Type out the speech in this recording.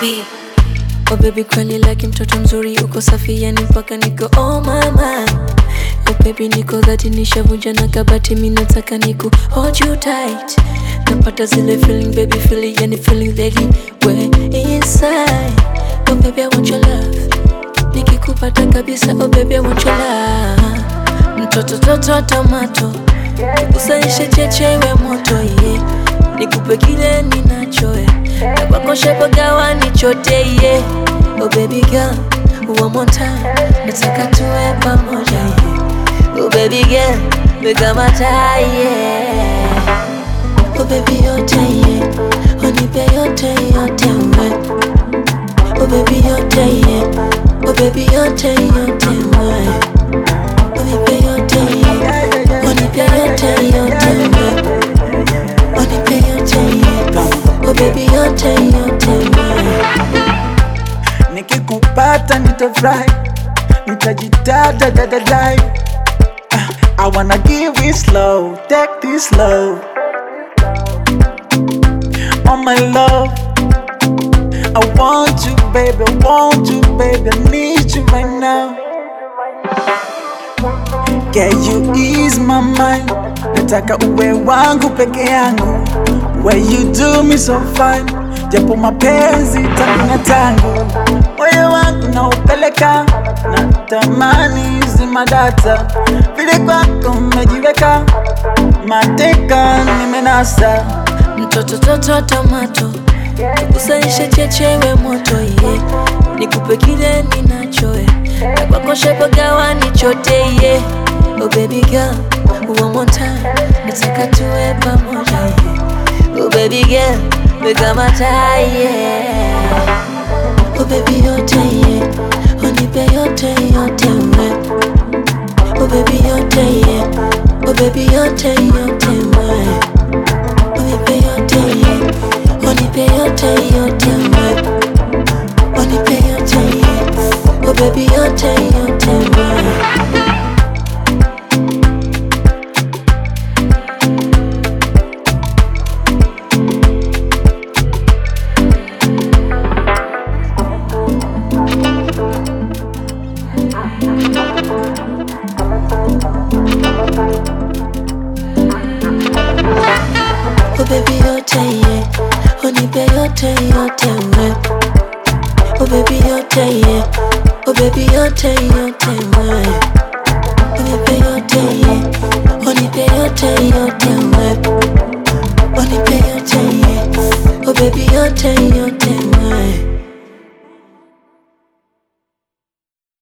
Oh baby kweli like mtoto mzuri uko safi yani mpaka niko oh mama. Oh baby niko dhati nishavunja na kabati mimi nataka niku hold you tight. Napata zile feeling baby feeling yani feeling lady way inside. Oh baby I want your love. Nikikupata kabisa oh baby I want your love. Mtoto toto tomato nikusaishe chechewe moto yeah. Nikupe kile ninacho na kwako shepo gawa nichote yeah. Oh baby girl one more time nataka tuwe pamoja yeah. Oh baby girl mekamata yeah. Oh baby yote yeah. Oh nipe yote yote we. Oh baby yote yeah. Oh baby yote yote we. Oh nipe yote yeah. Oh nipe yote yote we. Oh nipe yote yeah. Oh baby yote yote we. Nikikupata nitafurahi, nitajitata dadadai. I wanna give it slow, take this slow. Oh my love, I want you baby, I want you baby, I need you right now. Can you ease my mind? Nataka uwe wangu peke yangu. Where you do me so fine, japo mapenzi tangu na tangu. Moyo wangu na upeleka, natamani zima data. Vile kwako umejiweka, mateka nimenasa. Mtoto toto tomato nikusaishe chechewe moto yeah. Nikupe kile ninacho na kwako shepo gawa nichote yeah. Oh baby girl one more time nataka tuwe pamoja yeah. Oh baby girl mekamata yeah. Oh baby yote yeah. Oh nipe yote yote we. Oh baby yote yeah. Oh baby yote yote we. Oh nipe yote yeah. Oh nipe yote yote we. Oh nipe yote yeah. Oh baby yote yote we. Oh baby yote yeah. Oh nipe yote yote we. Oh baby yote yeah. Oh baby yote yote we. Oh nipe yote yeah. Oh nipe yote yote we. Oh nipe yote yeah. Oh baby yote yote we.